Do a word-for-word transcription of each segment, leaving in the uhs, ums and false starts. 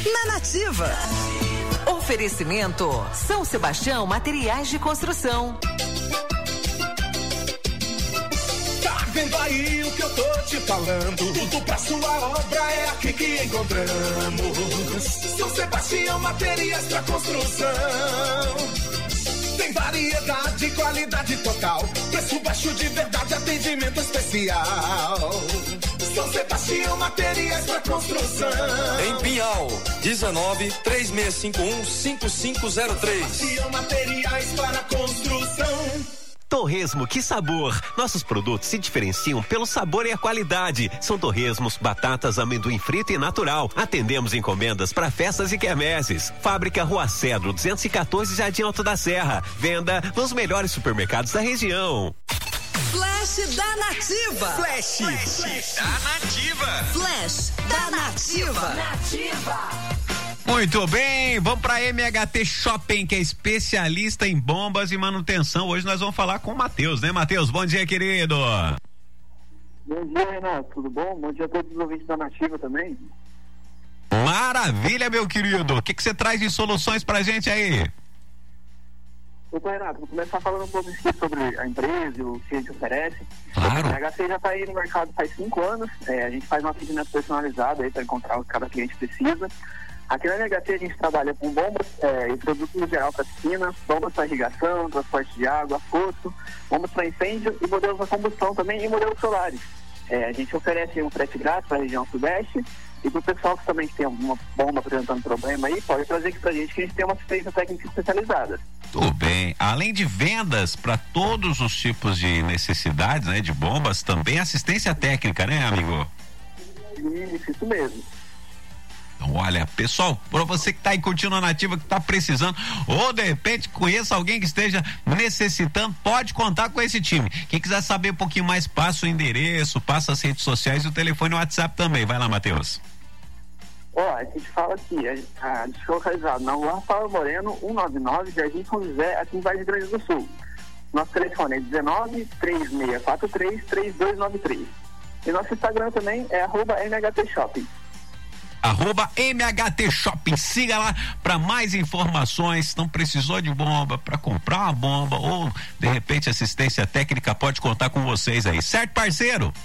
na Nativa. Oferecimento São Sebastião Materiais de Construção. Tá vendo aí o que eu tô te falando? Tudo pra sua obra é aqui que encontramos. São Sebastião Materiais pra Construção. Tem variedade, qualidade total, preço baixo de verdade, atendimento especial. São Sebastião Materiais para Construção. Em Pinhal, dezenove, três seis cinco um, cinco cinco zero três. Sebastião Materiais para Construção. Torresmo, que sabor! Nossos produtos se diferenciam pelo sabor e a qualidade. São torresmos, batatas, amendoim frito e natural. Atendemos encomendas para festas e quermesses. Fábrica Rua Cedro, duzentos e quatorze, Jardim Alto da Serra. Venda nos melhores supermercados da região. Flash da Nativa. Flash, Flash da Nativa. Flash da Nativa. Nativa. Muito bem, vamos para M H T Shopping, que é especialista em bombas e manutenção. Hoje nós vamos falar com o Matheus, né, Matheus? Bom dia, querido. Bom dia, Renato, tudo bom? Bom dia a todos os ouvintes da Nativa também. Maravilha, meu querido. O que que você traz de soluções pra gente aí? Opa, Renato, vou começar falando um pouco sobre a empresa, o que a gente oferece. Claro. A M H T já está aí no mercado faz cinco anos. É, a gente faz um atendimento personalizado aí para encontrar o que cada cliente precisa. Aqui na M H T a gente trabalha com bombas é, e produtos no geral para piscina, bombas para irrigação, transporte de água, fosso, bombas para incêndio e modelos a combustão também e modelos solares. É, a gente oferece um frete grátis para a região sudeste e para o pessoal que também tem alguma bomba apresentando problema aí, pode trazer aqui para a gente que a gente tem uma assistência técnica especializada. Tudo bem. Além de vendas para todos os tipos de necessidades, né, de bombas, também assistência técnica, né, amigo? Isso, isso mesmo. Então, olha, pessoal, para você que está aí curtindo a Nativa, que está precisando, ou de repente conheça alguém que esteja necessitando, pode contar com esse time. Quem quiser saber um pouquinho mais, passa o endereço, passa as redes sociais e o telefone e o WhatsApp também. Vai lá, Matheus. Ó, a gente fala aqui, a gente fica localizado na rua Rafael Moreno, cento e noventa e nove, Jardim São José, aqui em Vargem Grande do Sul. Nosso telefone é dezenove, três seis quatro três, três dois nove três. E nosso Instagram também é arroba M H T Shopping. Arroba M H T Shopping, siga lá para mais informações. Não precisou de bomba para comprar uma bomba ou de repente assistência técnica, pode contar com vocês aí, certo, parceiro?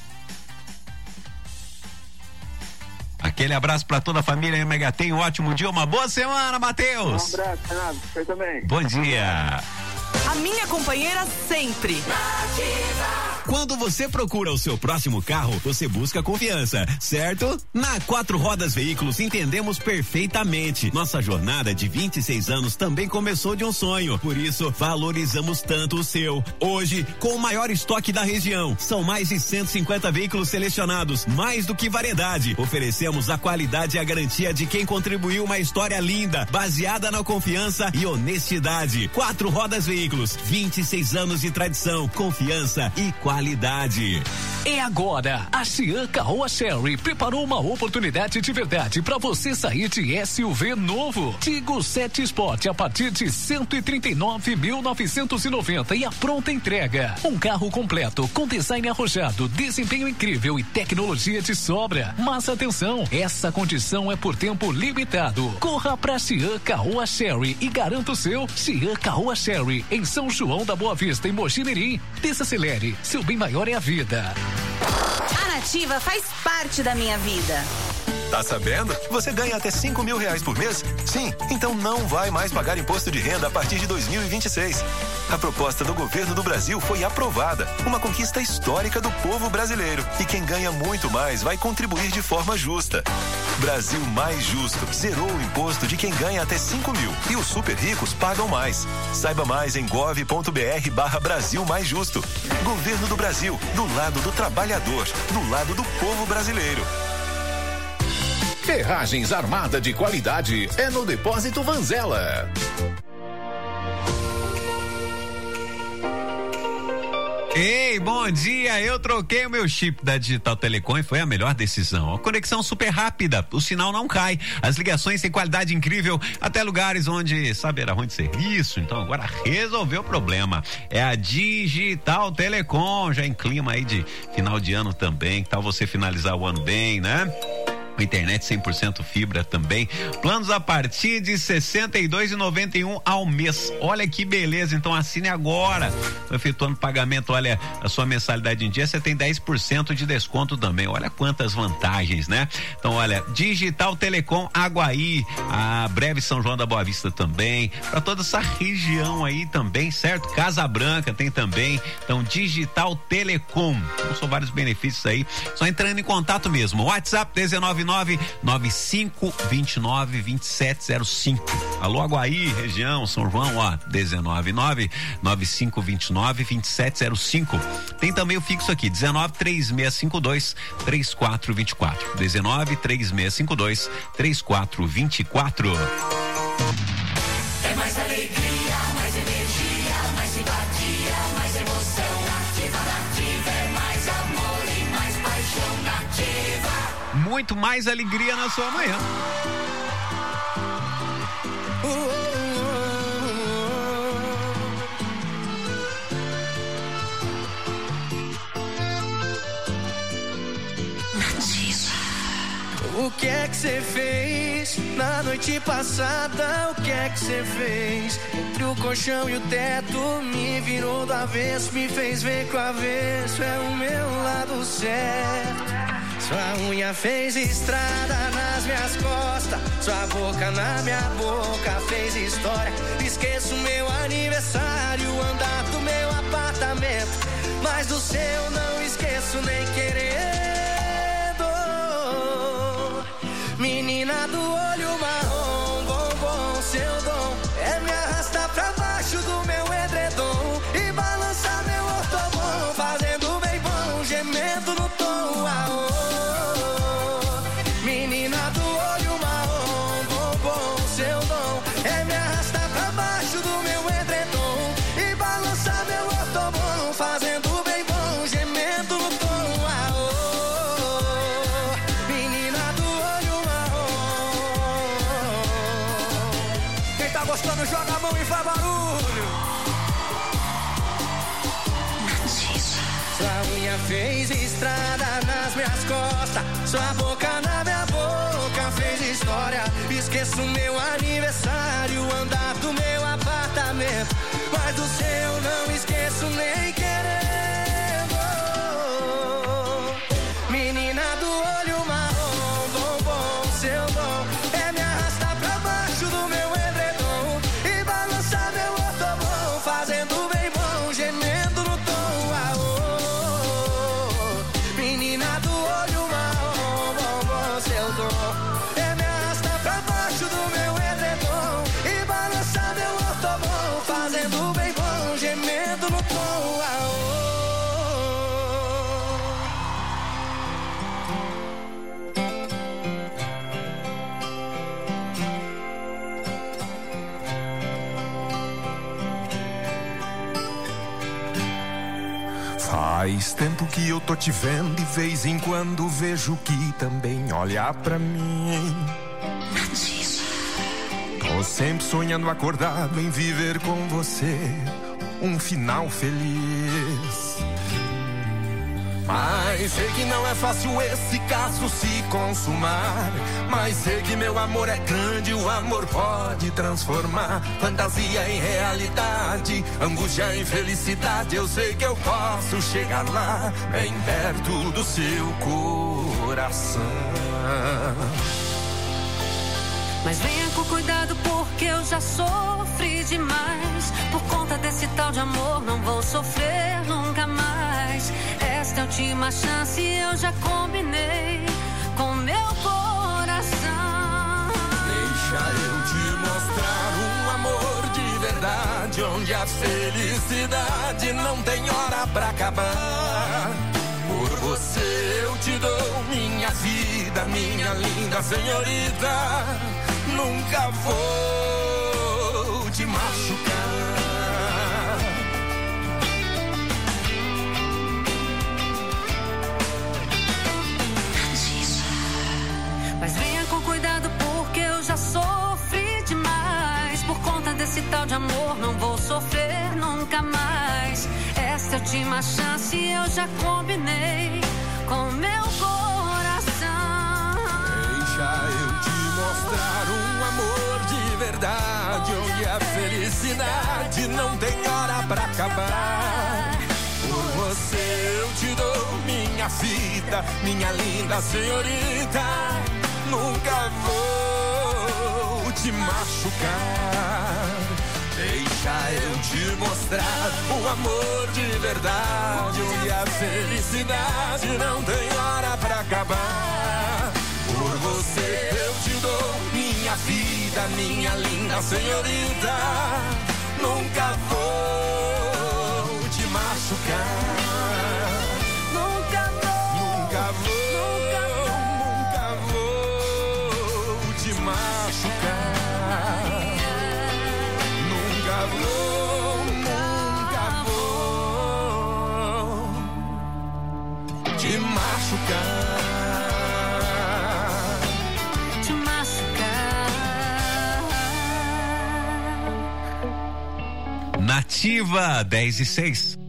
Aquele abraço para toda a família M H T, um ótimo dia, uma boa semana, Matheus. Um abraço, Renato, você também. Bom dia. A minha companheira sempre. Nativa. Quando você procura o seu próximo carro, você busca confiança, certo? Na Quatro Rodas Veículos entendemos perfeitamente. Nossa jornada de vinte e seis anos também começou de um sonho, por isso valorizamos tanto o seu. Hoje, com o maior estoque da região, são mais de cento e cinquenta veículos selecionados, mais do que variedade. Oferecemos a qualidade e a garantia de quem contribuiu uma história linda, baseada na confiança e honestidade. Quatro Rodas Veículos, vinte e seis anos de tradição, confiança e qualidade. Qualidade. E agora, a Xi'an Caoa Sherry preparou uma oportunidade de verdade para você sair de S U V novo. Tigo sete Sport a partir de cento e trinta e nove mil novecentos e noventa e a pronta entrega. Um carro completo com design arrojado, desempenho incrível e tecnologia de sobra. Mas atenção, essa condição é por tempo limitado. Corra para Xi'an Caoa Sherry e garanta o seu. Xi'an Caoa Sherry em São João da Boa Vista, em Mogi Mirim. Desacelere, seu bem maior é a vida. A Nativa faz parte da minha vida. Tá sabendo? Você ganha até cinco mil reais por mês? Sim, então não vai mais pagar imposto de renda a partir de dois mil e vinte e seis. A proposta do governo do Brasil foi aprovada, uma conquista histórica do povo brasileiro. E quem ganha muito mais vai contribuir de forma justa. Brasil Mais Justo zerou o imposto de quem ganha até cinco mil e os super ricos pagam mais. Saiba mais em gov.br barra Brasil Mais Justo. Governo do Brasil, do lado do trabalhador, do lado do povo brasileiro. Ferragens Armada de qualidade é no Depósito Vanzella. Ei, bom dia, eu troquei o meu chip da Digital Telecom e foi a melhor decisão. A conexão super rápida, o sinal não cai, as ligações têm qualidade incrível, até lugares onde sabe era ruim de serviço, então agora resolveu o problema. É a Digital Telecom, já em clima aí de final de ano também, que tal você finalizar o ano bem, né? Internet cem por cento fibra também. Planos a partir de sessenta e dois reais e noventa e um centavos ao mês. Olha que beleza, então assine agora. Efetuando pagamento, olha, a sua mensalidade em dia, você tem dez por cento de desconto também. Olha quantas vantagens, né? Então, olha, Digital Telecom Aguaí, a Breve São João da Boa Vista também, para toda essa região aí também, certo? Casa Branca tem também. Então, Digital Telecom. Então, são vários benefícios aí. Só entrando em contato mesmo. WhatsApp dezenove nove nove cinco dois nove dois sete zero cinco. Alô, Aguaí, região, São João, ó, dezenove nove nove cinco dois nove dois sete zero cinco. Tem também o fixo aqui, dezenove três seis cinco dois três quatro dois quatro. dezenove três seis cinco dois três quatro dois quatro. É mais alegria, mais energia, mais simpatia, mais emoção. Nativa, nativa, é mais amor e mais paixão. Nativa. Muito mais alegria na sua manhã. O que é que você fez na noite passada? O que é que você fez? Entre o colchão e o teto, me virou do avesso, me fez ver que o avesso é o meu lado certo. Sua unha fez estrada nas minhas costas, sua boca na minha boca fez história. Esqueço meu aniversário, andar do meu apartamento, mas do seu não esqueço nem querendo. Menina do olho marrom, bombom, seu dom é me arrastar pra baixo do meu edredom e balançar meu ortobom, fazendo bem bom, gemendo no tom. Aô. Menina do olho marrom, bombom, seu dom é me arrastar pra baixo do meu edredom e balançar meu ortobom, fazendo bem bom, gemendo no tom. Gostando, joga a mão e faz barulho. Sua unha fez estrada nas minhas costas, sua boca na minha boca fez história. Esqueço meu aniversário, andar do meu apartamento, mas do seu não esqueço nem querendo. Menina do olho marrom, bombom, seu dom é me arrastar pra baixo do meu edredom e balançar meu ortobom, fazendo bem bom, gemendo no tom. Aô. Menina do olho marrom, bombom, seu dom é me arrastar pra baixo do meu edredom e balançar meu ortobom, fazendo bem bom, gemendo no tom. Aô. Faz tempo que eu tô te vendo, de vez em quando vejo que também olha pra mim. Tô sempre sonhando acordado em viver com você um final feliz. Mas sei que não é fácil esse caso se consumar, mas sei que meu amor é grande, o amor pode transformar fantasia em realidade, angústia em felicidade. Eu sei que eu posso chegar lá, bem perto do seu coração. Mas venha com cuidado porque eu já sofri demais. Por conta desse tal de amor não vou sofrer nunca mais. Esta é a última chance, eu já combinei com meu coração. Deixa eu te mostrar um amor de verdade, onde a felicidade não tem hora pra acabar. Por você eu te dou minha vida, minha linda senhorita. Nunca vou te machucar. Mas venha com cuidado porque eu já sofri demais. Por conta desse tal de amor não vou sofrer nunca mais. Esta é a última chance, eu já combinei com meu coração. não tem hora pra acabar. Por você eu te dou minha vida, minha linda senhorita. Nunca vou te machucar. Deixa eu te mostrar o amor de verdade, onde a felicidade não tem hora pra acabar. Por você eu te dou minha vida, minha linda senhorita. Nunca vou te machucar. Nunca vou, nunca vou, nunca vou te machucar. Nunca vou, nunca vou te machucar. Nativa dez e seis.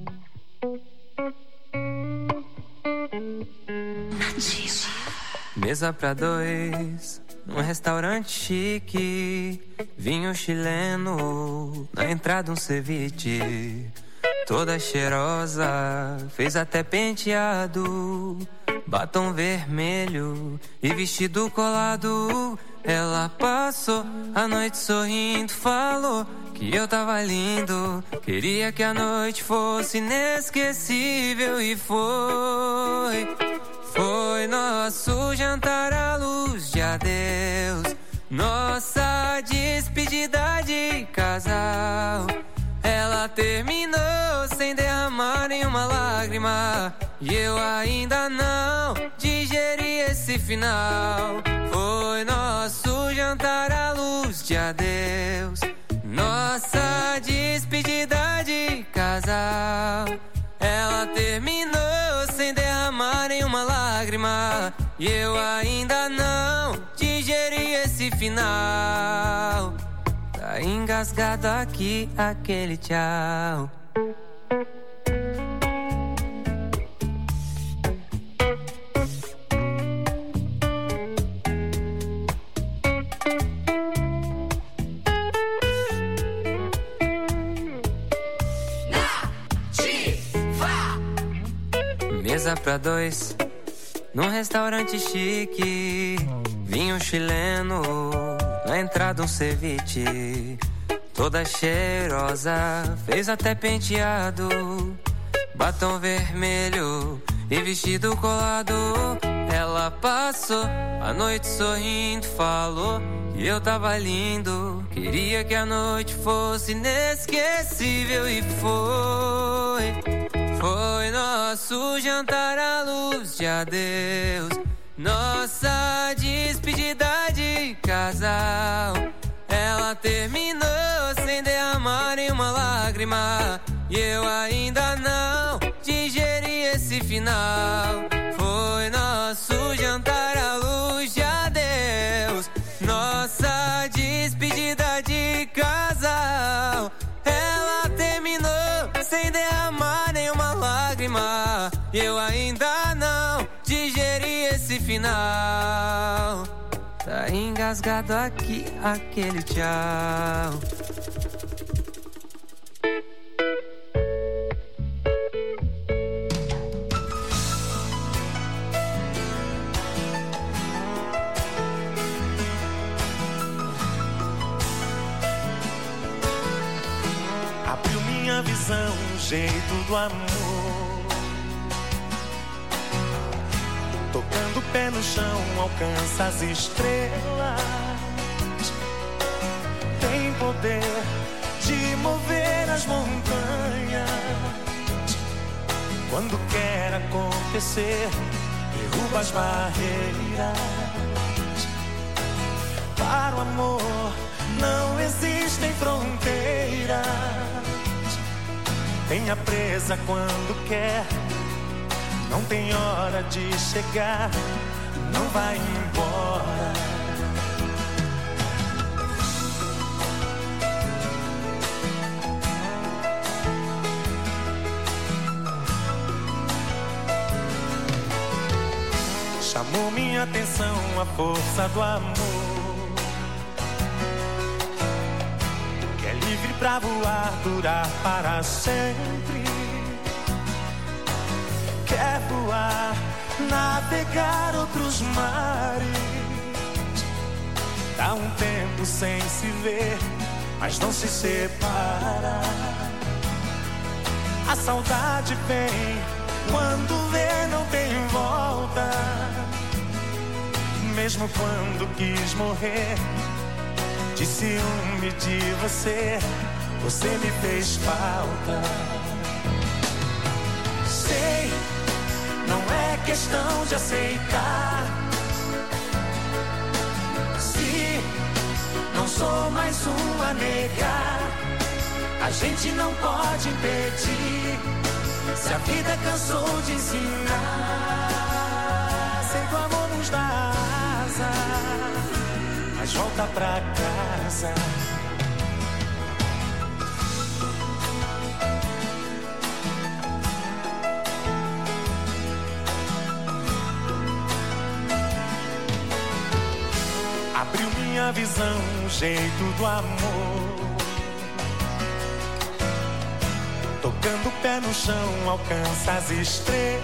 Nativa. Mesa pra dois, num restaurante chique. Vinho chileno, na entrada um ceviche. Toda cheirosa, fez até penteado. Batom vermelho e vestido colado. Ela passou a noite sorrindo, falou que eu tava lindo. Queria que a noite fosse inesquecível e foi. Foi nosso jantar à luz de adeus, nossa despedida de casal. Ela terminou sem derramar nenhuma lágrima e eu ainda não digeri esse final. Foi nosso jantar à luz de adeus, nossa despedida de casal. Ela terminou sem derramar nenhuma lágrima e eu ainda não digeri esse final. Tá engasgado aqui aquele tchau. Mesa pra dois, num restaurante chique. Vinho chileno, na entrada um ceviche. Toda cheirosa, fez até penteado. Batom vermelho e vestido colado. Ela passou a noite sorrindo, falou que eu tava lindo. Queria que a noite fosse inesquecível e foi. Foi nosso jantar à luz de adeus, nossa despedida de casal. Ela terminou sem derramar nenhuma lágrima e eu ainda não digeri esse final. Foi nosso jantar à luz de adeus, nossa despedida de casal. Ela terminou sem derramar nenhuma lágrima e eu ainda não digeri esse final. Tá engasgado aqui aquele tchau. Abriu minha visão, o jeito do amor. Tocando o pé no chão, alcança as estrelas. Tem poder de mover as montanhas. Quando quer acontecer, derruba as barreiras. Para o amor não existem fronteiras. Tenha presa quando quer. Não tem hora de chegar, não vai embora. Chamou minha atenção a força do amor, que é livre pra voar, durar para sempre. Quer voar, navegar outros mares. Dá um tempo sem se ver, mas não se separa. A saudade vem quando vê, não tem volta. Mesmo quando quis morrer, de ciúme de você, você me fez falta. Sei, não é questão de aceitar. Se não sou mais um a negar, a gente não pode impedir. Se a vida cansou de ensinar, sei que o amor nos dá asa, mas volta pra casa. Abriu minha visão, o jeito do amor. Tocando o pé no chão, alcança as estrelas.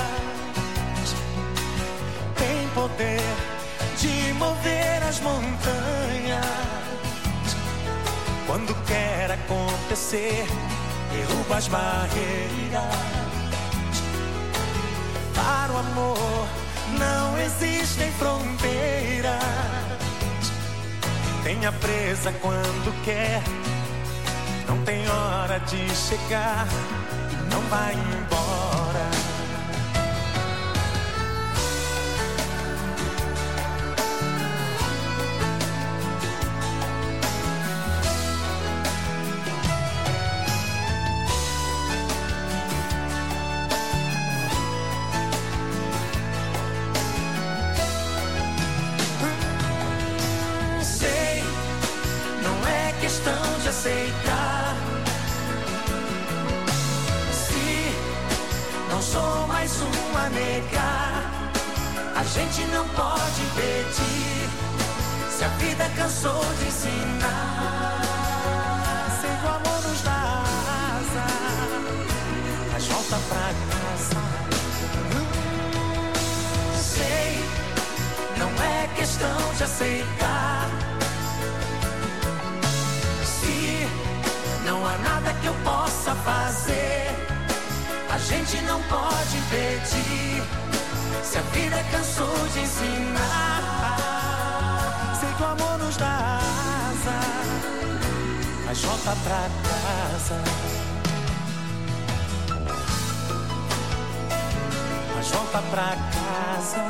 Tem poder de mover as montanhas. Quando quer acontecer, derruba as barreiras. Para o amor não existem fronteiras. Tenha presa quando quer, não tem hora de chegar, não vai embora. Hum, sei, não é questão de aceitar. Não sou mais um a negar, a gente não pode impedir. Se a vida cansou de ensinar, sei que o amor nos dá asa, mas volta pra casa. Hum, sei, não é questão de aceitar. Se não há nada que eu possa fazer, a gente não pode impedir. Se a vida cansou de ensinar, sei que o amor nos dá asa, mas volta pra casa. Mas volta pra casa.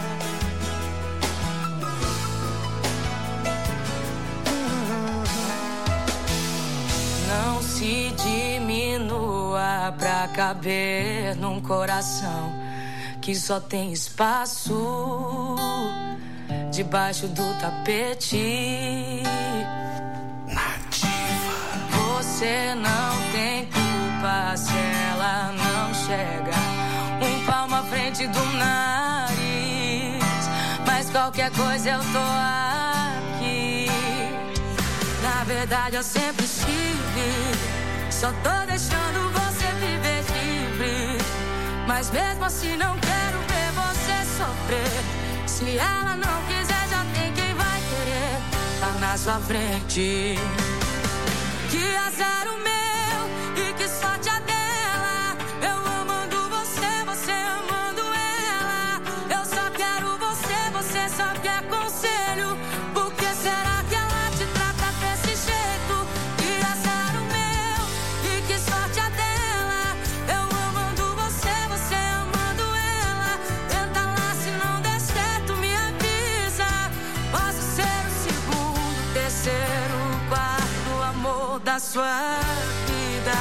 Não se diminua pra caber num coração que só tem espaço debaixo do tapete. Nativa. Você não tem culpa se ela não chega um palmo à frente do nariz, mas qualquer coisa eu tô aqui. Na verdade eu sempre estive, só tô deixando você viver livre. Mas mesmo assim não quero ver você sofrer. Se ela não quiser, já tem quem vai querer. Tá na sua frente. Que azar o meu e que sorte a dela. Eu amando você, você amando ela. Eu só quero você, você só quer conselho. Por que será que ela te trata desse jeito? Que azar o meu e que sorte a dela. Eu amando você, você amando ela. Tenta lá, se não der certo, me avisa. Posso ser o segundo, terceiro, quarto amor da sua vida.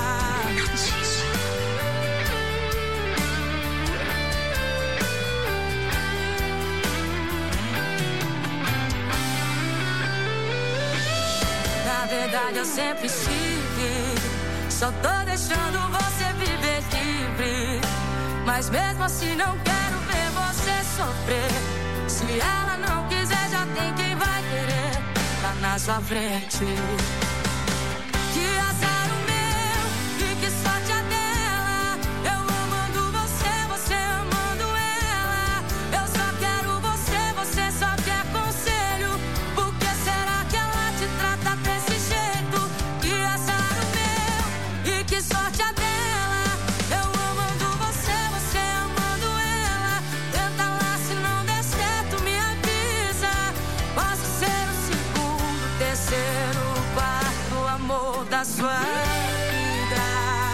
Na verdade eu sempre estive, só tô deixando você viver livre. Mas mesmo assim não quero ver você sofrer. Se ela não quiser, já tem quem vai querer. Tá na sua frente. Que azar o meu e que sorte a dela. Eu amando você, você amando ela. Eu só quero você, você só quer conselho. Por que será que ela te trata desse jeito? Que azar o meu e que sorte a dela. Eu amando você, você amando ela. Tenta lá, se não der certo, me avisa. Posso ser o segundo, terceiro, quarto amor da sua vida.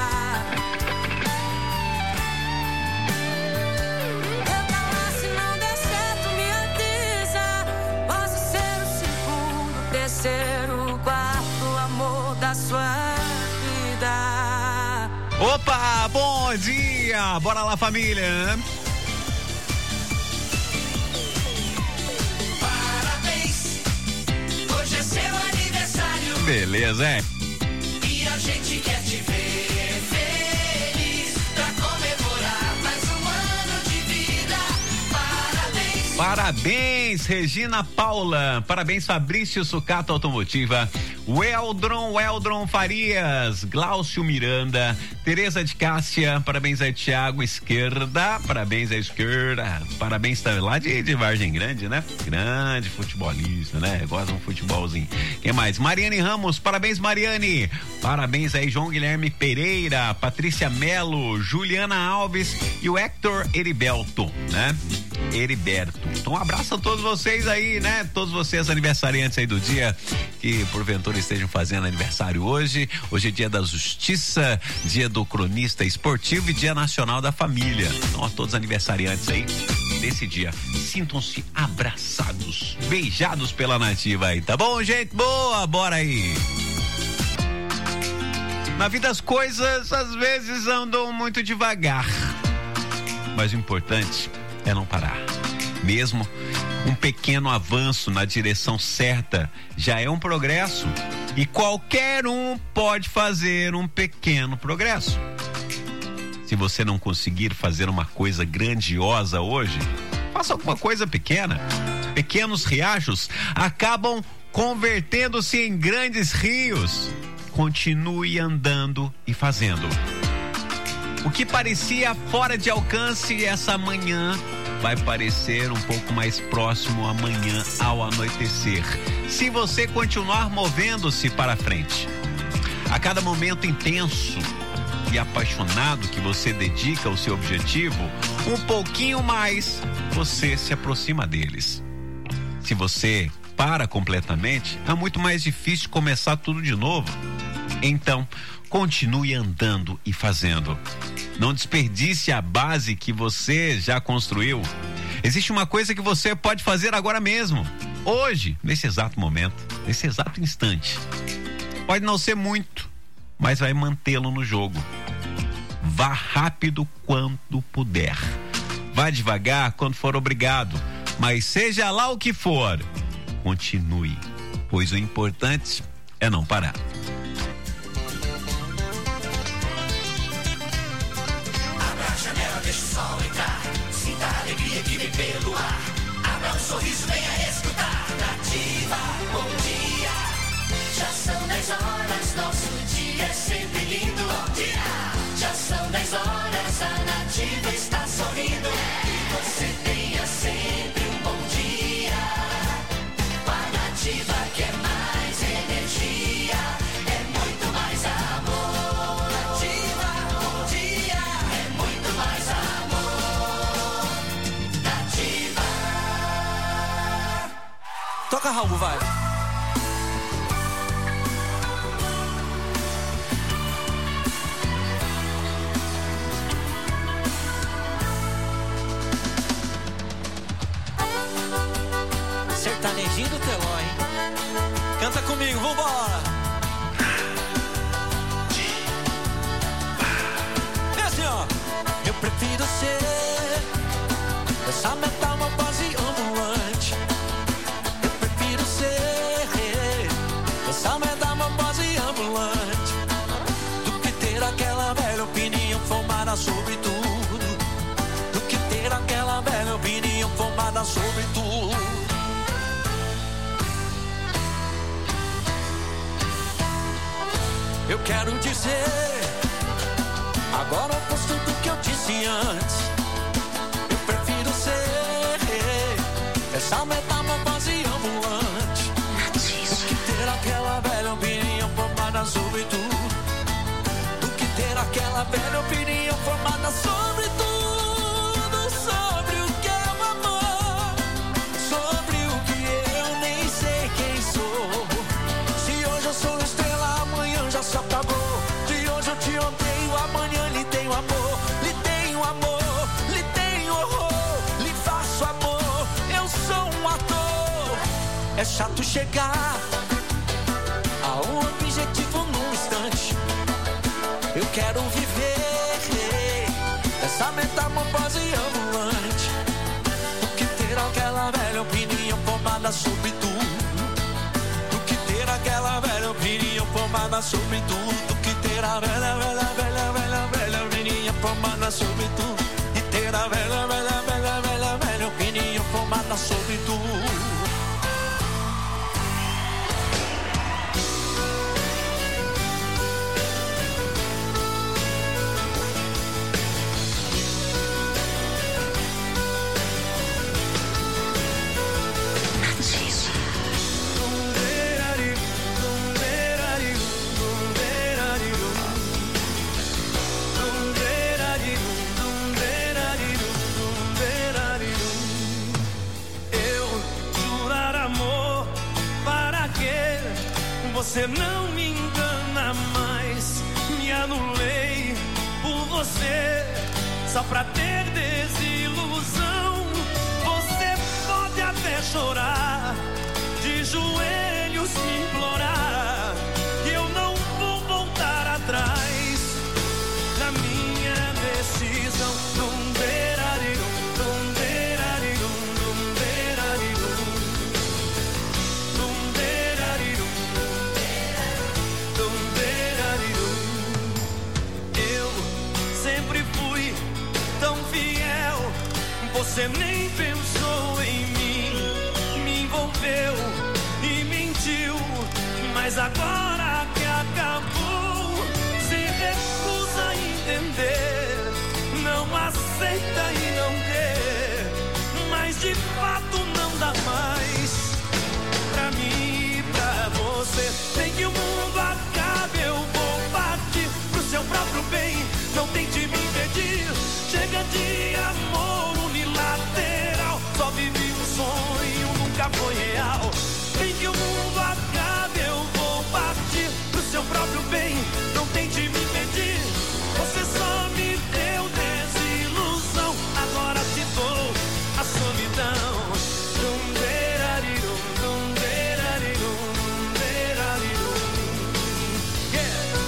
Tenta lá, se não der certo, me avisa. Posso ser o segundo, terceiro, quarto amor da sua vida. Opa, bom dia! Bora lá, família! Parabéns, hoje é seu aniversário. Beleza, é? E a gente quer te ver feliz pra comemorar mais um ano de vida. Parabéns. Parabéns, Regina Paula. Parabéns, Fabrício Sucato Automotiva. Weldron, Weldron Farias, Glaucio Miranda, Tereza de Cássia, parabéns a Thiago Esquerda, parabéns à esquerda, parabéns também lá de, de Vargem Grande, né? Grande futebolista, né? Gosta de um futebolzinho. Quem mais? Mariane Ramos, parabéns, Mariane. Parabéns aí, João Guilherme Pereira, Patrícia Melo, Juliana Alves e o Hector Heriberto, né? Heriberto. Então, um abraço a todos vocês aí, né? Todos vocês aniversariantes aí do dia, que porventura estejam fazendo aniversário hoje. Hoje é dia da justiça, dia do cronista esportivo e dia nacional da família. Então, a todos os aniversariantes aí desse dia, sintam-se abraçados, beijados pela Nativa aí, tá bom, gente? Boa, bora aí. Na vida as coisas às vezes andam muito devagar, mas o importante é não parar. Mesmo um pequeno avanço na direção certa já é um progresso, e qualquer um pode fazer um pequeno progresso. Se você não conseguir fazer uma coisa grandiosa hoje, faça alguma coisa pequena. Pequenos riachos acabam convertendo-se em grandes rios. Continue andando e fazendo. O que parecia fora de alcance essa manhã vai parecer um pouco mais próximo amanhã ao anoitecer, se você continuar movendo-se para frente. A cada momento intenso e apaixonado que você dedica ao seu objetivo, um pouquinho mais você se aproxima deles. Se você para completamente, é muito mais difícil começar tudo de novo. Então, continue andando e fazendo. Não desperdice a base que você já construiu. Existe uma coisa que você pode fazer agora mesmo, hoje, nesse exato momento, nesse exato instante. Pode não ser muito, mas vai mantê-lo no jogo. Vá rápido quando puder. Vá devagar quando for obrigado. Mas seja lá o que for, continue, pois o importante é não parar. Deixa o sol entrar, sinta a alegria que vem pelo ar. Abra um sorriso, venha escutar. Nativa, bom dia. Já são dez horas, nosso dia é sempre lindo. Bom dia. Já são dez horas, a Nativa está sorrindo. E você tenha sempre um bom dia. Com a Nativa quer mais energia, é muito mais amor. Nativa, bom dia, é muito mais amor. Nativa. Toca, Raul, vai. Sertanejinho do Teló, hein? Canta comigo, vambora! É assim, ó. Eu prefiro ser essa metamorfose ambulante. Eu prefiro ser essa metamorfose ambulante do que ter aquela velha opinião formada sobre tudo. Do que ter aquela velha opinião formada sobre tudo. eu quero dizer, agora eu posso tudo que eu disse antes. Eu prefiro ser essa metamorfose ambulante do que ter aquela velha opinião formada sobre tudo, do que ter aquela velha opinião formada sobre tudo, sobre o que é o amor, sobre o que eu nem sei quem sou. Se hoje eu sou estrela, amanhã já se apagou. Se hoje eu te odeio, amanhã lhe tenho amor, lhe tenho amor, lhe tenho horror, lhe faço amor. Eu sou um ator. É chato chegar a um objetivo num instante. Eu quero viver essa metamorfose ambulante, do que ter aquela velha opinião formada sobre tudo, do que ter aquela velha opinião formada sobre tudo, do que ter a velha, velha, velha, velha, velha opinião formada sobre tudo, e ter a velha, velha, velha, velha, velha opinião formada sobre tudo. Você não me engana mais, me anulei por você, só pra ter desilusão. Você pode até chorar, de joelhos me implorar, que eu não vou voltar atrás na minha decisão. Dum derarirum, dum derarirum, dum derarirum, dum derarirum. Você nem pensou em mim, me envolveu e mentiu, mas agora que acabou, se recusa a entender, não aceita e não quer, mas de fato não dá mais pra mim e pra você. Tem que o mundo acabe, eu vou partir pro seu próprio bem, não tente me impedir, chega de amor unilateral, só vivi um sonho, nunca foi real. Tem que o mundo acabe, eu vou partir pro seu próprio bem, não tente me impedir, você só me deu desilusão, agora te dou a solidão. Dum derarirum, dum derarirum, dum derarirum. Yeah.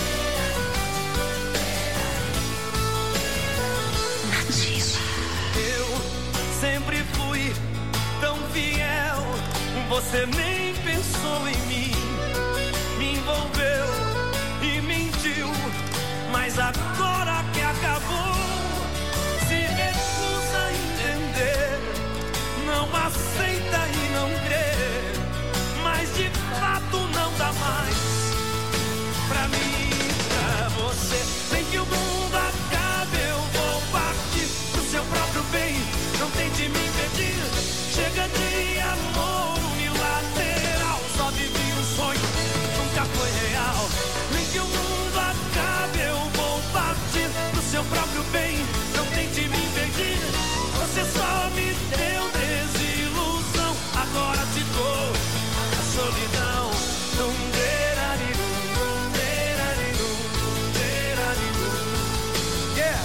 Eu sempre fui tão fiel, você nem pensou em mim, me envolveu e mentiu, mas agora que acabou, se recusa a entender, não aceita e não crê, mas de fato não dá mais pra mim e pra você. Tem que o mundo acabe, eu vou partir pro seu próprio bem, não tente me impedir, chega de amor unilateral, só vivi um sonho, nunca foi real. Nem que o mundo acabe, eu vou partir pro seu próprio bem, não tente me impedir, você só me deu desilusão, agora te dou a solidão. Dum derarirum, dum derarirum, dum derarirum. Yeah.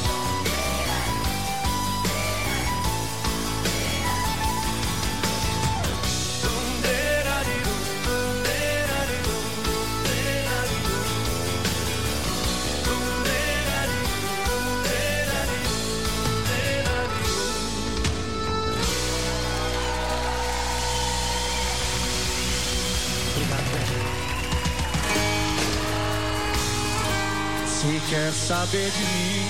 Dum derarirum, dum derarirum, dum derarirum. Dum derarirum, dum derarirum, dum derarirum. Se quer saber de mim,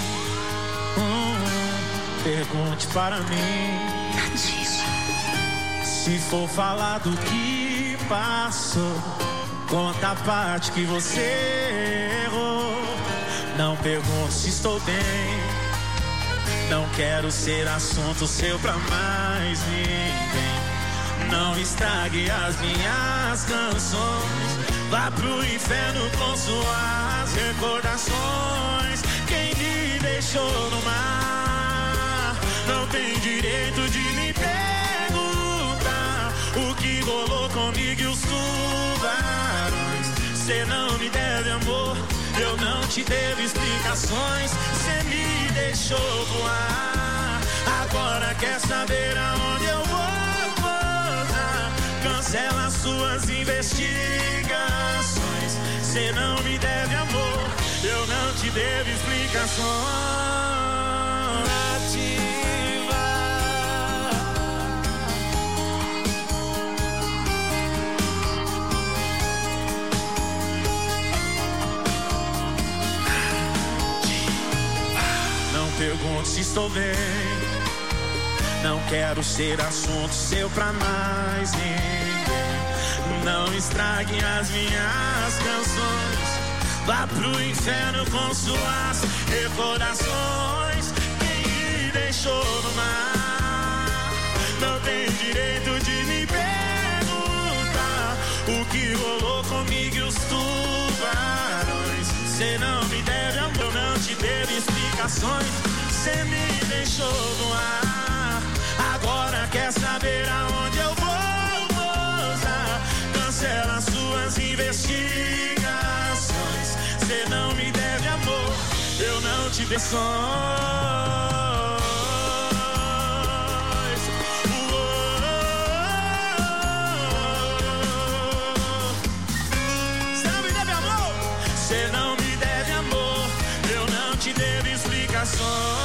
hum, pergunte para mim. Se for falar do que passou, Conta a parte que você errou. Não pergunto se estou bem. Não quero ser assunto seu pra mais ninguém. Não estrague as minhas canções. Vá pro inferno com suas recordações. Quem me deixou no mar não tem direito de me perguntar o que rolou comigo e os tubarões. Cê não me deve amor, eu não te devo explicações. Cê me deixou voar, agora quer saber aonde eu vou pousar. Cancela suas investigações. Cê não me deve amor, eu não te devo explicações. Pergunto se estou bem. Não quero ser assunto seu pra mais ninguém. Não estrague as minhas canções. Vá pro inferno com suas recordações. Quem me deixou no mar não tem direito de me perguntar o que rolou comigo e os tubarões. Cê não me deve amor, eu não te devo explicações. Cê me deixou no ar, agora quer saber aonde eu vou pousar. Cancela suas investigações. Cê não me deve amor, eu não te devo sonhos. Cê não me deve amor, cê não me deve amor, eu não te devo explicações.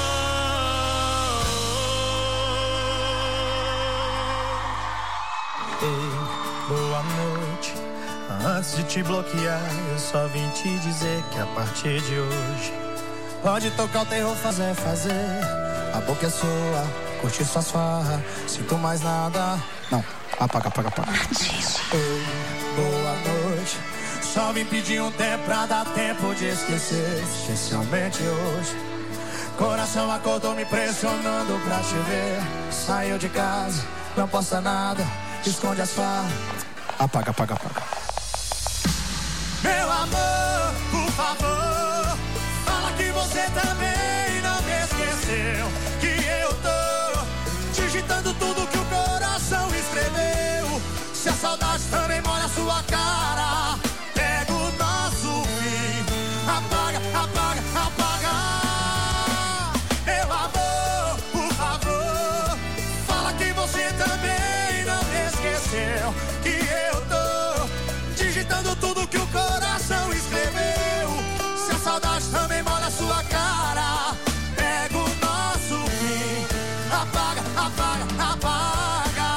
Ei, boa noite. Antes de te bloquear, eu só vim te dizer que a partir de hoje pode tocar o terror, fazer, fazer. A boca é sua, curtir suas farras. Sinto mais nada. Não, apaga, apaga, apaga. Ei, boa noite. Só vim pedir um tempo pra dar tempo de esquecer. Especialmente hoje. Coração acordou me pressionando pra te ver. Saiu de casa, não posta nada. Esconde as farras. Apaga, apaga, apaga. Meu amor, por favor, fala que você também não me esqueceu. Que eu tô digitando tudo que o coração escreveu. Se a saudade também molha a sua cara, pega o nosso fim. Apaga, apaga, apaga. Meu amor, por favor, fala que você também não me esqueceu. Que eu tô digitando tudo que o coração escreveu. Se a saudade também molha a sua cara, pega o nosso fim. Apaga, apaga, apaga.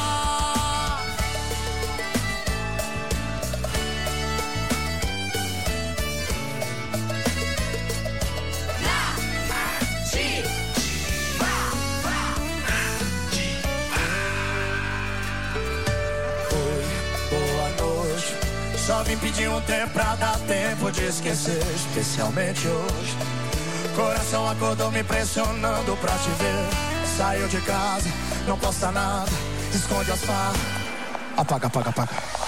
Oi, boa noite. Só vim pedir um tempo pra dar tempo de esquecer. Especialmente hoje. Coração acordou me pressionando pra te ver. Saiu de casa, não posta nada. Esconde as farras. Apaga, apaga, apaga.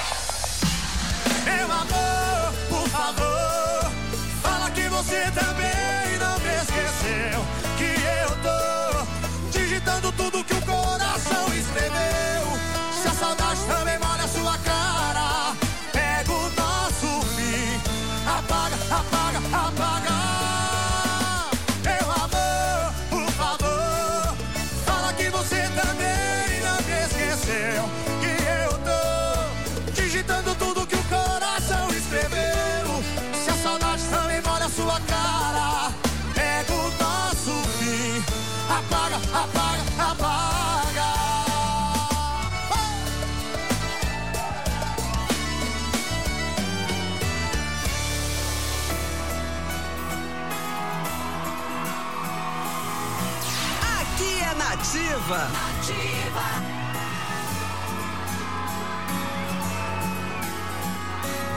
Meu amor, por favor, fala que você também não me esqueceu. Que eu tô digitando tudo que o coração escreveu. Se a saudade também molha a sua cara, pega o nosso fim. Apaga, apaga, apaga. Meu amor, por favor, fala que você também não me esqueceu. Que eu tô digitando tudo que o coração escreveu. Se a saudade também molha a sua cara, pega o nosso fim. Apaga, apaga, apaga. Nativa. Nativa.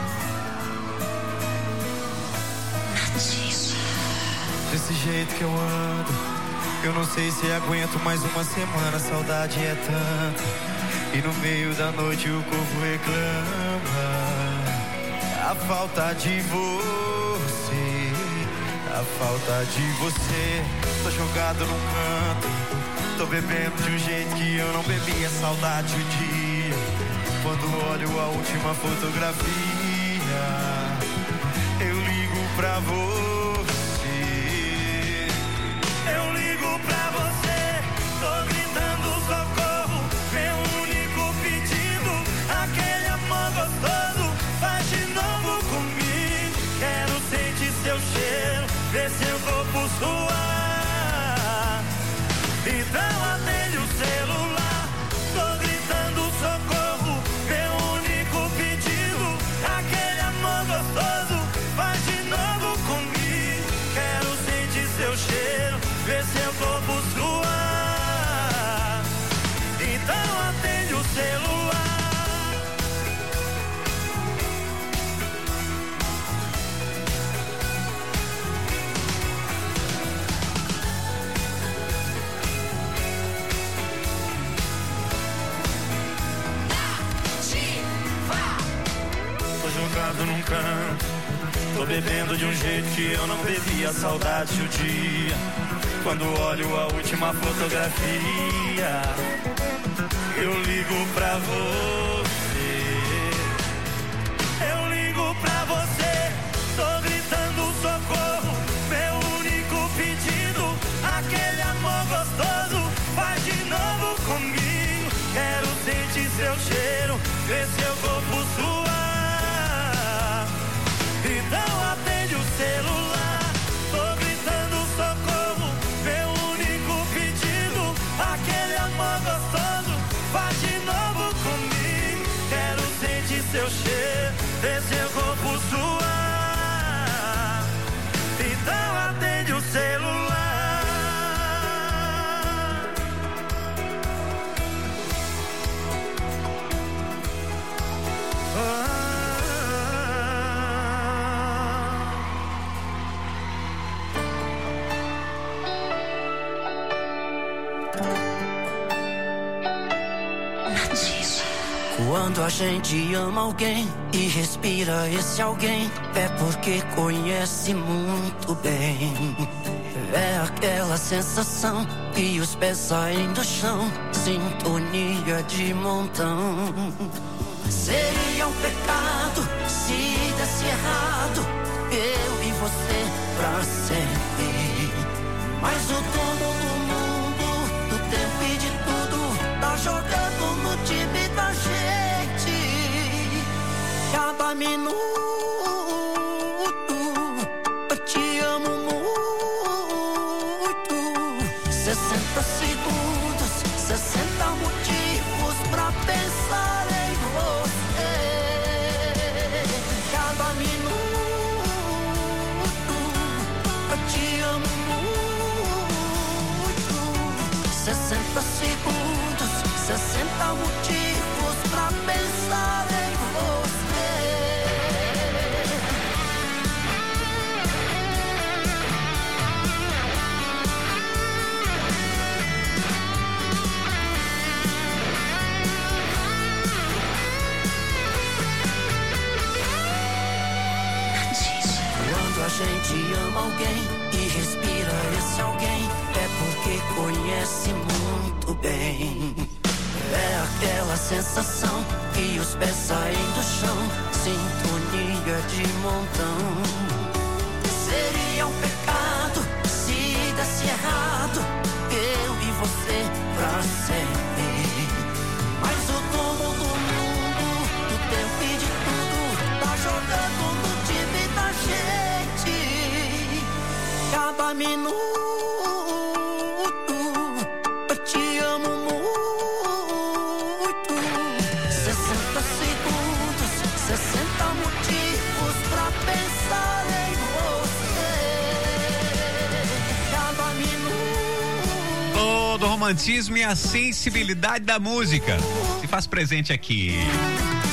desse jeito que eu ando, eu não sei se aguento mais uma semana. A saudade é tanta, e no meio da noite o corpo reclama a falta de você, a falta de você. Tô jogado num canto, tô bebendo de um jeito que eu não bebi. A saudade o dia, quando olho a última fotografia, eu ligo pra você, eu ligo pra você, tô gritando socorro, meu único pedido, aquele amor gostoso, faz de novo comigo. Quero sentir seu cheiro, ver seu corpo suar, então atende o celular, tô gritando socorro, meu único pedido, aquele amor gostoso, faz de novo comigo. Quero sentir seu cheiro, ver seu corpo suar, então atende o celular. Jogado num canto, tô bebendo de um jeito que eu não bebi. A saudade o dia, quando olho a última fotografia, eu ligo pra você, eu ligo pra você, tô gritando socorro, meu único pedido, aquele amor gostoso, faz de novo comigo. Quero sentir seu cheiro, ver seu corpo suar, então atende o celular, tô gritando socorro, meu único pedido, aquele amor gostoso, faz de novo comigo. Quero sentir seu cheiro, ver seu corpo suar, então atende o celular. Quando a gente ama alguém e respira esse alguém, é porque conhece muito bem. É aquela sensação que os pés saem do chão, sintonia de montão. Seria um pecado se desse errado, eu e você pra sempre. Mas o dono do mundo, do tempo e de tudo, tá jogando no time da gente. Cada minuto eu te amo muito. Sessenta segundos, sessenta motivos pra pensar em você. Cada minuto eu te amo muito. Sessenta segundos, sessenta motivos pra pensar em você. Quando a gente ama alguém e respira esse alguém, é porque conhece muito bem. É aquela sensação que os pés saem do chão, sintonia de montão. Seria um pecado se desse errado, eu e você pra sempre. Mas o dono do mundo, do tempo e de tudo, tá jogando no time da gente. Cada minuto eu te amo muito. Sessenta segundos, sessenta motivos pra pensar em você. Cada minuto. Todo o romantismo e a sensibilidade da música se faz presente aqui.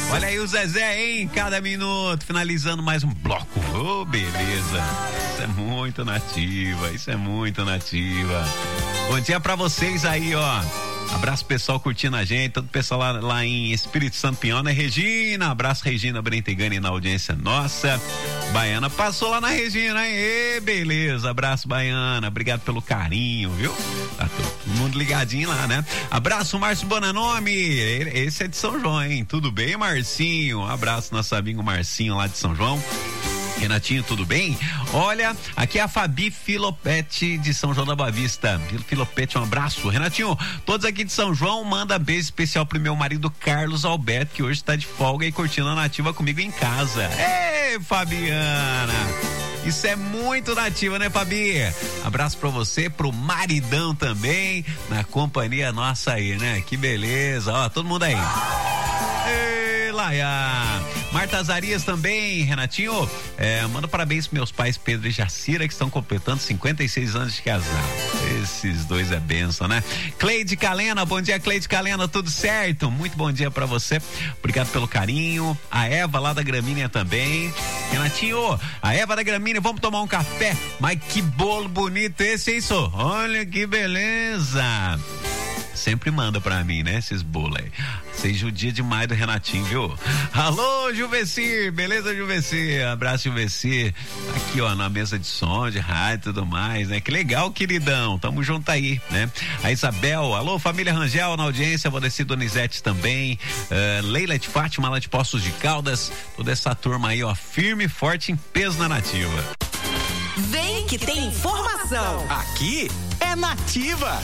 Olha aí o Zezé, hein? Cada minuto, finalizando mais um bloco. Ô, oh, beleza. Isso é muito nativa, isso é muito nativa. Bom dia pra vocês aí, ó. Abraço pessoal curtindo a gente, todo o pessoal lá, lá em Espírito Santo Pinhal, né? Regina, abraço Regina Brentegani na audiência nossa. Baiana passou lá na Regina, hein? E, beleza, abraço Baiana, obrigado pelo carinho, viu? Tá todo mundo ligadinho lá, né? Abraço Márcio Bonanome, esse é de São João, hein? Tudo bem, Marcinho? Abraço nosso amigo Marcinho lá de São João. Renatinho, tudo bem? Olha, aqui é a Fabi Filopete de São João da Boa Vista. Filopete, um abraço. Renatinho, todos aqui de São João, manda beijo especial pro meu marido Carlos Alberto, que hoje tá de folga e curtindo a nativa comigo em casa. Ei, Fabiana! Isso é muito nativa, né, Fabi? Abraço pra você, pro maridão também, na companhia nossa aí, né? Que beleza, ó, todo mundo aí. Ei, Laia! Marta Azarias também, Renatinho, é, manda parabéns pros meus pais Pedro e Jacira, que estão completando cinquenta e seis anos de casado. Esses dois é benção, né? Cleide Calena, bom dia, Cleide Calena, tudo certo? Muito bom dia pra você, obrigado pelo carinho. A Eva lá da Gramínea também. Renatinho, a Eva da Gramínea, vamos tomar um café? Mas que bolo bonito esse, hein, só? Olha que beleza! Sempre manda pra mim, né, esses bolos aí. Seja o dia demais do Renatinho, viu? Alô, Juveci, beleza, Juveci? Abraço, Juveci. Aqui, ó, na mesa de som, de rádio e tudo mais, né? Que legal, queridão. Tamo junto aí, né? A Isabel, alô, família Rangel na audiência, vou descer Donizete também. Uh, Leila de Fátima, lá de Poços de Caldas. Toda essa turma aí, ó, firme e forte em peso na nativa. Vem que tem informação. Aqui é Nativa.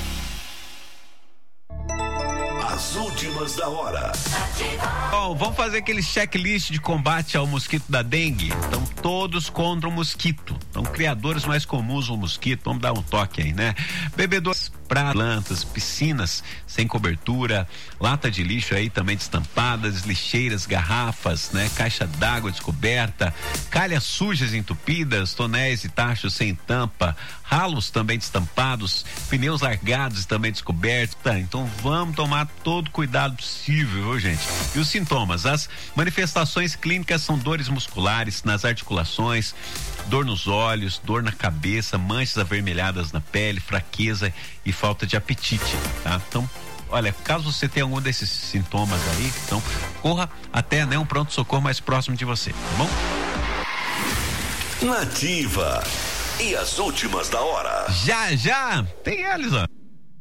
As últimas da hora. Bom, vamos fazer aquele checklist de combate ao mosquito da dengue. Então, todos contra o mosquito. Então, criadores mais comuns do mosquito, vamos dar um toque aí, né? Bebedouros para plantas, piscinas sem cobertura, lata de lixo aí também destampadas, lixeiras, garrafas, né? Caixa d'água descoberta, calhas sujas entupidas, tonéis e tachos sem tampa, ralos também destampados, pneus largados também descobertos. Tá, então vamos tomar todo cuidado possível, viu, gente? E os sintomas, as manifestações clínicas são dores musculares nas articulações, dor nos olhos, dor na cabeça, manchas avermelhadas na pele, fraqueza e falta de apetite, tá? Então, olha, caso você tenha algum desses sintomas aí, então corra até, né, um pronto-socorro mais próximo de você, tá bom? Nativa. E as últimas da hora. Já, já, tem eles, ó.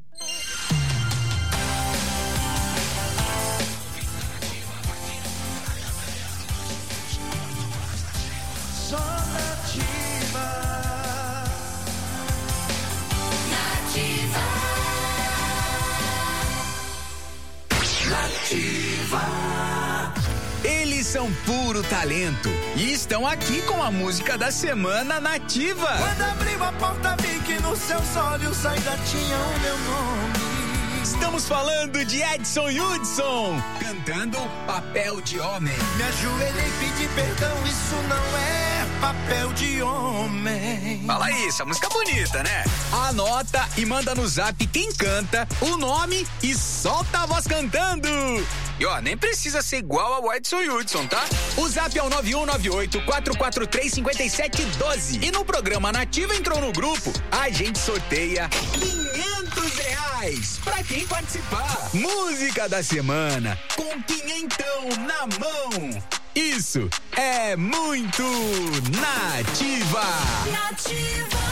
Eles são puro talento e estão aqui com a música da semana Nativa. Quando abriu a porta vi que nos seus olhos ainda tinha o meu nome. Estamos falando de Edson Hudson cantando Papel de Homem. Me ajoelhei e pedi perdão, isso não é papel de homem. Fala aí, essa música é bonita, né? Anota e manda no zap quem canta, o nome e solta a voz cantando. E ó, nem precisa ser igual ao Edson Hudson, tá? O zap é o nove um nove oito, quatro quatro três, cinco sete um dois. E no programa Nativa entrou no grupo, a gente sorteia quinhentos reais pra quem participar. Música da semana com quinhentão na mão. Isso é muito Nativa. Nativa.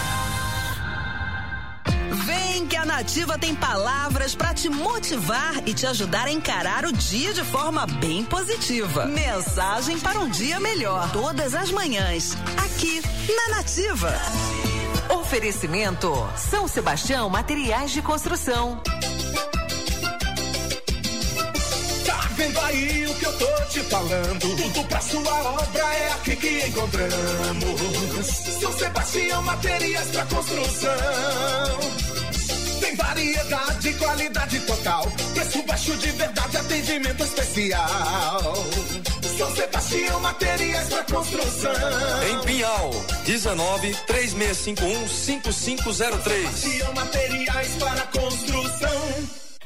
Vem que a Nativa tem palavras pra te motivar e te ajudar a encarar o dia de forma bem positiva. Mensagem para um dia melhor. Todas as manhãs, aqui na Nativa. Oferecimento São Sebastião Materiais de Construção. Tá vendo aí o que eu tô te falando? Tudo pra sua obra é aqui que encontramos. São Sebastião Materiais pra Construção. Tem variedade, qualidade total. Preço baixo de verdade, atendimento especial. São Sebastião Materiais pra Construção. Em Pinhal, dezenove, três seis cinco um, cinco cinco zero três. Sebastião Materiais para Construção.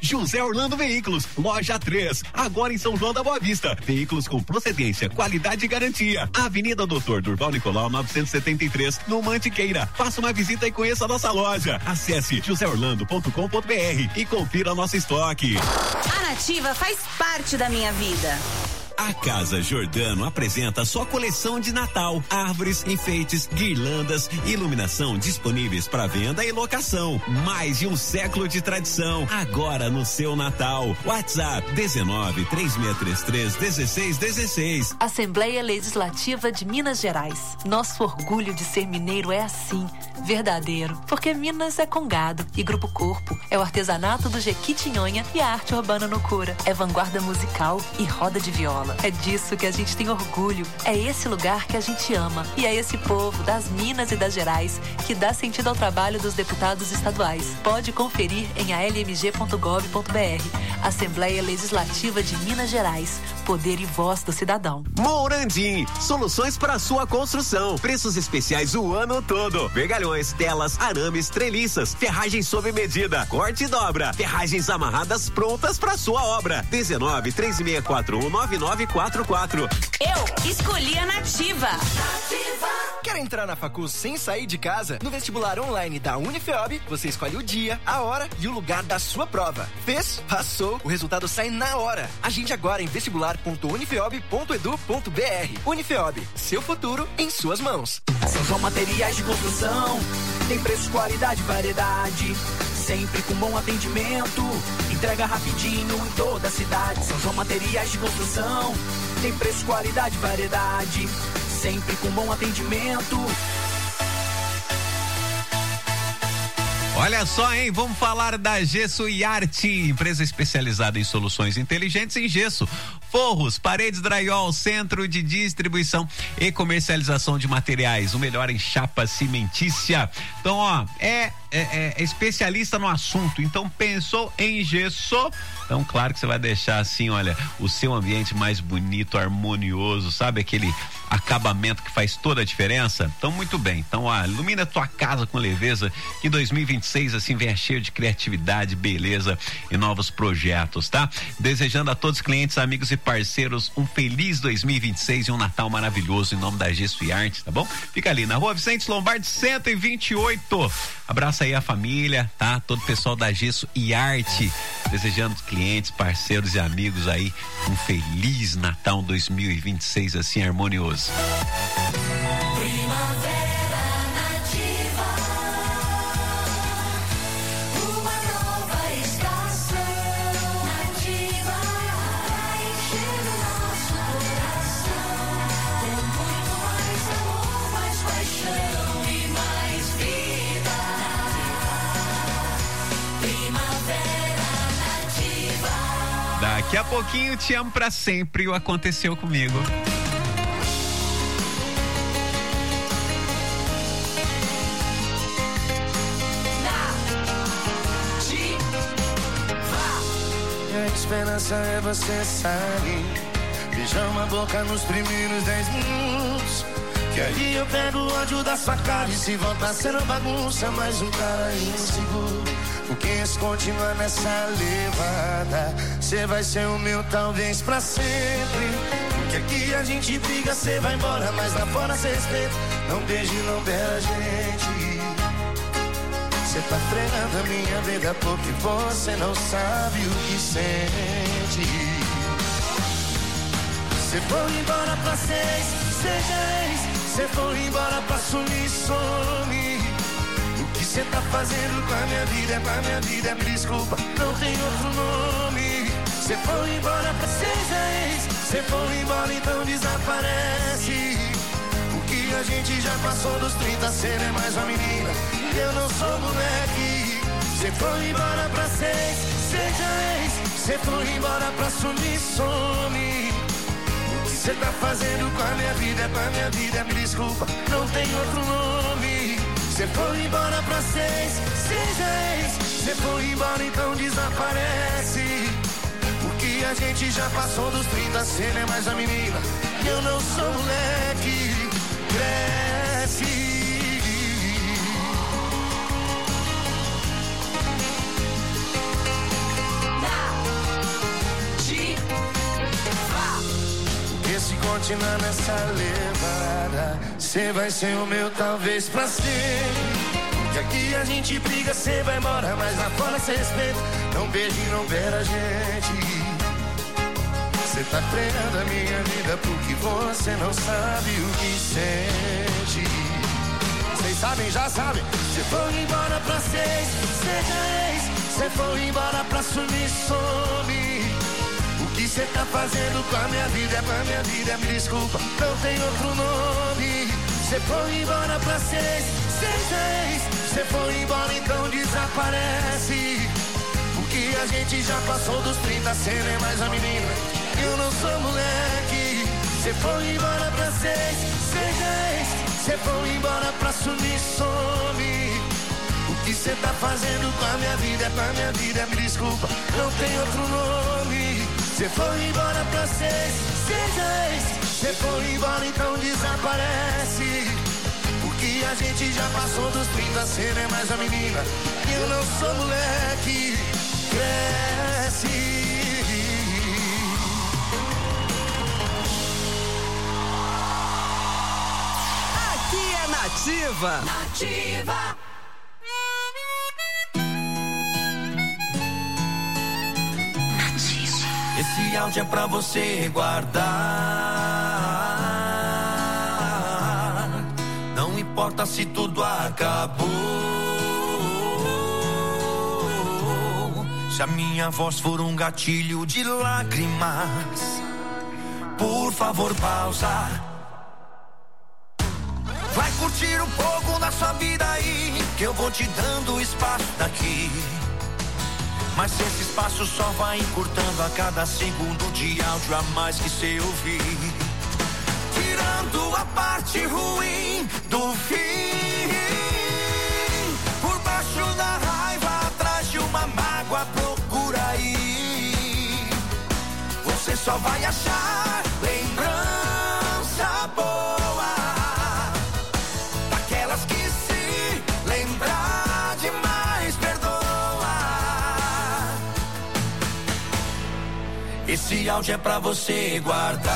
José Orlando Veículos, loja três, agora em São João da Boa Vista. Veículos com procedência, qualidade e garantia. Avenida Doutor Durval Nicolau novecentos e setenta e três, no Mantiqueira. Faça uma visita e conheça a nossa loja. Acesse josé orlando ponto com ponto b r e confira nosso estoque. A Nativa faz parte da minha vida. A Casa Jordano apresenta sua coleção de Natal, árvores, enfeites, guirlandas e iluminação disponíveis para venda e locação. Mais de um século de tradição, agora no seu Natal. WhatsApp dezenove, três seis três três, dezesseis dezesseis. Assembleia Legislativa de Minas Gerais. Nosso orgulho de ser mineiro é assim, verdadeiro, porque Minas é com gado e Grupo Corpo é o artesanato do Jequitinhonha e a arte urbana no Cura. É vanguarda musical e roda de viola. É disso que a gente tem orgulho. É esse lugar que a gente ama. E é esse povo das Minas e das Gerais que dá sentido ao trabalho dos deputados estaduais. Pode conferir em a l m g ponto gov ponto b r. Assembleia Legislativa de Minas Gerais. Poder e voz do cidadão. Morandim, soluções para sua construção. Preços especiais o ano todo. Vergalhões, telas, arames, treliças, ferragens sob medida, corte e dobra, ferragens amarradas prontas para sua obra. dezenove, três seis quatro um, nove nove quatro quatro. Eu escolhi a Nativa. Nativa. Quer entrar na facul sem sair de casa? No vestibular online da Unifeob, você escolhe o dia, a hora e o lugar da sua prova. Fez? Passou? O resultado sai na hora. Agende agora em vestibular ponto unifeob ponto edu ponto b r. Unifeob, seu futuro em suas mãos. São João Materiais de Construção, tem preço, qualidade, variedade, sempre com bom atendimento, entrega rapidinho em toda a cidade. São João Materiais de Construção, tem preço, qualidade, variedade, sempre com bom atendimento. Olha só, hein? Vamos falar da Gesso e Arte, empresa especializada em soluções inteligentes em gesso, forros, paredes, drywall, centro de distribuição e comercialização de materiais, o melhor em chapa cimentícia. Então, ó, é, é, é especialista no assunto. Então, pensou em gesso? Então, claro que você vai deixar assim, olha, o seu ambiente mais bonito, harmonioso, sabe? Aquele acabamento que faz toda a diferença. Então, muito bem. Então, ó, ilumina a tua casa com leveza, que dois mil e vinte e seis assim venha cheio de criatividade, beleza e novos projetos, tá? Desejando a todos os clientes, amigos e parceiros um feliz dois mil e vinte e seis e um Natal maravilhoso em nome da Gesso e Arte, tá bom? Fica ali na Rua Vicente Lombardi cento e vinte e oito. Abraça aí a família, tá? Todo o pessoal da Gesso e Arte, desejando clientes, parceiros e amigos aí um feliz Natal dois mil e vinte e seis assim harmonioso. Primavera Nativa, uma nova estação nativa, vai encher o nosso coração, com muito mais amor, mais paixão e mais vida. Primavera Nativa. Daqui a pouquinho, Te Amo Pra Sempre, o Aconteceu Comigo. A esperança é você sair, beijar uma boca nos primeiros dez minutos, que aí eu pego o ódio da sua cara e se voltar sendo bagunça, mais um cara inseguro. Porque se continuar nessa levada, cê vai ser o meu talvez pra sempre. Porque aqui a gente briga, cê vai embora, mas lá fora cê respeita. Não beije, não beija a gente. Cê tá fregando a minha vida porque você não sabe o que sente. Cê foi embora pra seis, seja ex. Cê foi embora pra sumir, some. O que cê tá fazendo com a minha vida, com a minha vida é desculpa, não tem outro nome. Cê foi embora pra seja ex. Cê foi embora, então desaparece. Porque a gente já passou dos trinta, cê não é mais uma menina. Eu não sou moleque. Cê foi embora pra seis, seja ex. Cê foi embora pra sumir, some. O que cê tá fazendo com a minha vida, com a minha vida, me desculpa, não tem outro nome. Cê foi embora pra seis, seja ex. Cê foi embora, então desaparece. Porque a gente já passou dos trinta, cê não é mais a menina. Eu não sou moleque. Cresce. continuar nessa levada. Cê vai ser o meu talvez pra sempre. Que aqui a gente briga, cê vai embora, mas lá fora cê respeita. Não beije e não beira a gente. Cê tá freando a minha vida porque você não sabe o que sente. Vocês sabem, já sabem. Cê foi embora pra seis, seja ex. Cê foi embora pra sumir, some. O que cê tá fazendo com a minha vida é pra minha vida, me desculpa, não tem outro nome. Cê foi embora pra seis, seja ex. Cê foi embora, então desaparece. Porque a gente já passou dos trinta, cê não é mais a menina, eu não sou moleque. Cê foi embora pra seis, seja ex. Cê foi embora pra sumir, some. O que cê tá fazendo com a minha vida é pra minha vida, me desculpa, não tem outro nome. Cê foi embora pra seis, seja ex. Cê foi embora, então desaparece. Porque a gente já passou dos trinta, cê não é mais a menina, eu não sou moleque. Cresce. Nativa. Nativa. Nativa. Esse áudio é pra você guardar. Não importa se tudo acabou. Se a minha voz for um gatilho de lágrimas, por favor, pausa. Vai curtir um pouco da sua vida aí, que eu vou te dando espaço daqui. Mas esse espaço só vai encurtando a cada segundo de áudio a mais que cê ouvir. Tirando a parte ruim do fim. Por baixo da raiva, atrás de uma mágoa, procura aí. Você só vai achar lembrança boa. Esse áudio é pra você guardar.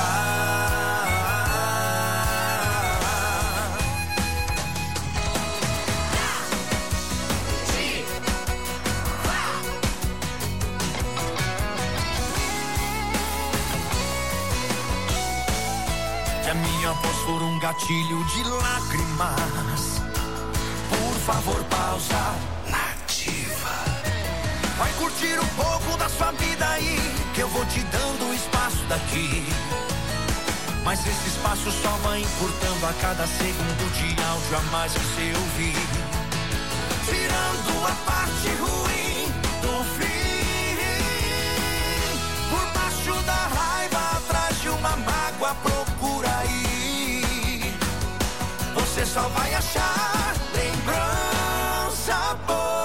Se a minha voz for um gatilho de lágrimas, por favor, pausa. Nativa. Vai curtir um pouco da sua vida aí, que eu vou te dando espaço daqui. Mas esse espaço só vai encurtando a cada segundo de áudio a mais que você ouvir. Tirando a parte ruim do fim. Por baixo da raiva, atrás de uma mágoa, procura aí. Você só vai achar lembrança boa.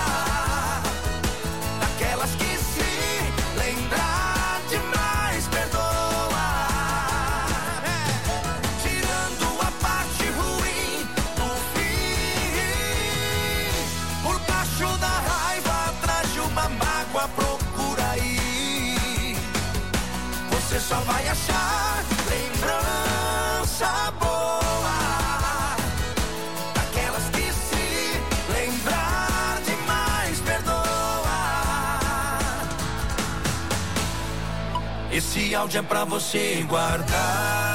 Você só vai achar lembrança boa. Daquelas que se lembrar demais perdoa. Esse áudio é pra você guardar.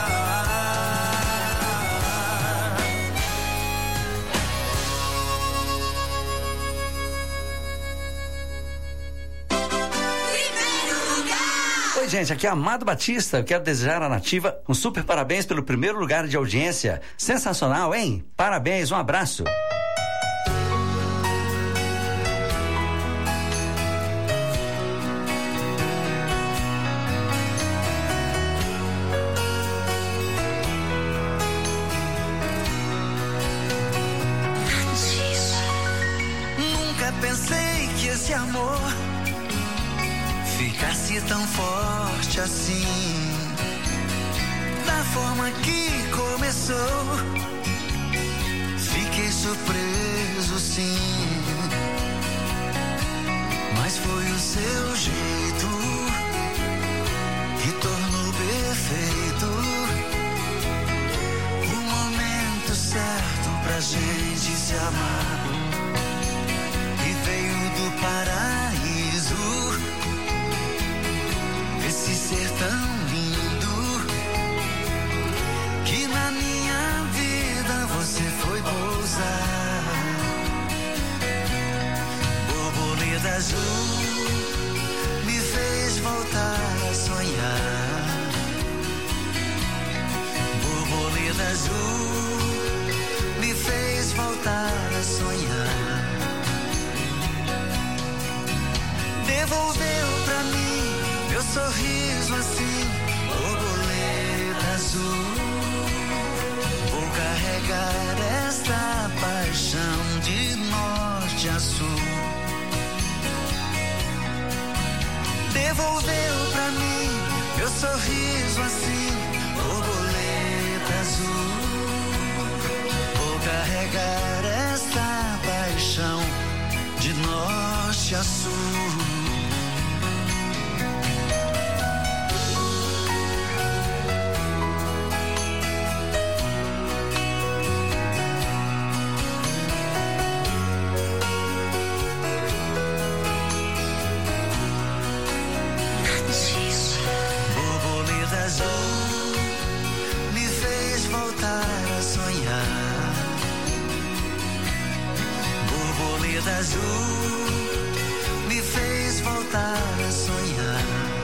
Oi, gente, aqui é Amado Batista. Eu quero desejar à Nativa um super parabéns pelo primeiro lugar de audiência. Sensacional, hein? Parabéns, um abraço. Nunca pensei que esse amor ficasse tão forte assim. Da forma que começou, fiquei surpreso, sim. Mas foi o seu jeito que tornou perfeito pra gente se amar. E veio do paraíso, esse ser tão lindo, que na minha vida você foi pousar. Borboleta azul me fez voltar a sonhar. Borboleta azul me fez voltar a sonhar. Devolveu pra mim meu sorriso assim, borboleta azul. Vou carregar esta paixão de norte a sul. Devolveu pra mim meu sorriso assim, borboleta azul. Vou carregar esta paixão de norte a sul. Azul me fez voltar a sonhar.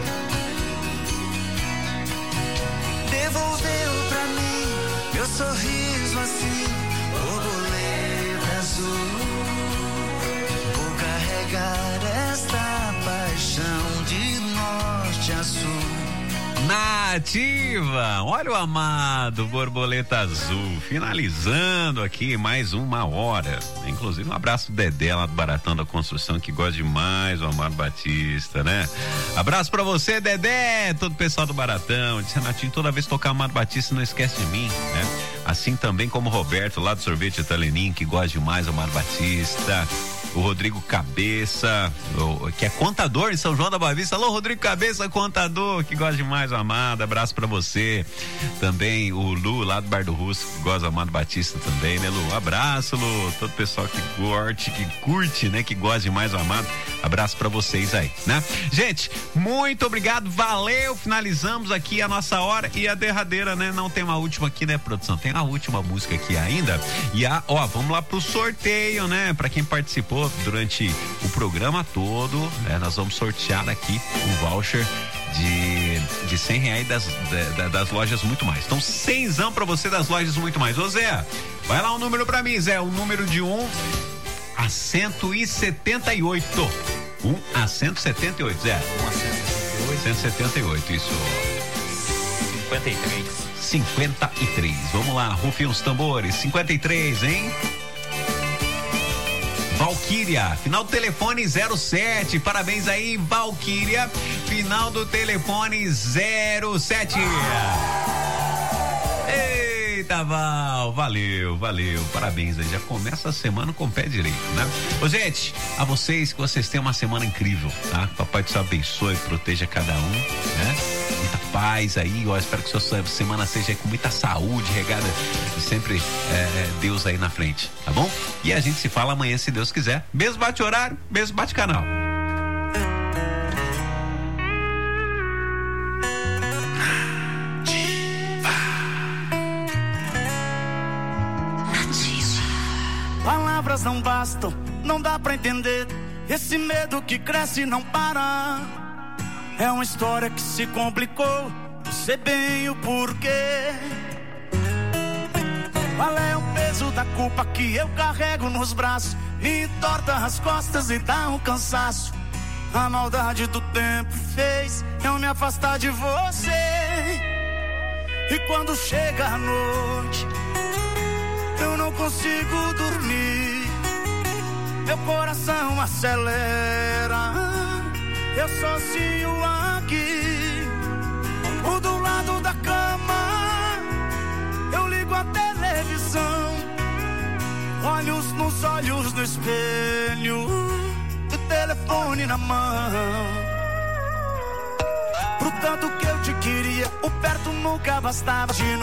Devolveu pra mim meu sorriso assim, borboleta azul. Vou carregar esta paixão de norte a sul. Nativa, olha o amado Borboleta Azul, finalizando aqui mais uma hora. Inclusive um abraço pro Dedé lá do Baratão da Construção, que gosta demais do Amado Batista, né? Abraço pra você, Dedé, todo o pessoal do Baratão. Disse Renatinho, toda vez que tocar Amado Batista, não esquece de mim, né? Assim também como o Roberto lá do Sorvete Italianinho, que gosta demais do Amado Batista. O Rodrigo Cabeça, o, que é contador em São João da Boa Vista. Alô, Rodrigo Cabeça, contador, que gosta demais do Amado. Abraço pra você. Também o Lu, lá do Bar do Russo, que gosta do Amado Batista também, né, Lu? Abraço, Lu. Todo o pessoal que curte, que curte, né, que gosta demais do Amado. Abraço pra vocês aí, né? Gente, muito obrigado, valeu. Finalizamos aqui a nossa hora e a derradeira, né? Não tem uma última aqui, né, produção? Tem a última música aqui ainda. E a, ó, vamos lá pro sorteio, né? Pra quem participou durante o programa todo, né, nós vamos sortear aqui um voucher de, de cem reais das, da, das lojas Muito Mais. Então, cenzão pra você das lojas Muito Mais. Ô Zé, vai lá um número pra mim, Zé, um número de um a cento e setenta e oito. um a cento e setenta e oito, Zé. um a cento e setenta e oito, isso. cinquenta e três. cinquenta e três. Vamos lá, rufem os tambores. cinquenta e três, hein? Valquíria, final do telefone zero sete. Parabéns aí, Valquíria. Final do telefone zero sete. Eita, Val, valeu, valeu. Parabéns aí. Já começa a semana com o pé direito, né? Ô, gente, a vocês, que vocês tenham uma semana incrível, tá? Papai do céu abençoe, proteja cada um, né? Muita paz aí, ó. Espero que sua semana seja com muita saúde, regada e sempre é, Deus aí na frente, tá bom? E a gente se fala amanhã, se Deus quiser. Mesmo bate horário, mesmo bate canal. Palavras não bastam, não dá pra entender. Esse medo que cresce e não para. É uma história que se complicou, não sei bem o porquê. Qual é o peso da culpa que eu carrego nos braços? Me entorta as costas e dá um cansaço. A maldade do tempo fez eu me afastar de você. E quando chega a noite, eu não consigo dormir. Meu coração acelera. Eu sozinho aqui, do lado da cama, eu ligo a televisão, olhos nos olhos no espelho, o telefone na mão. Pro tanto que eu te queria, o perto nunca bastava. De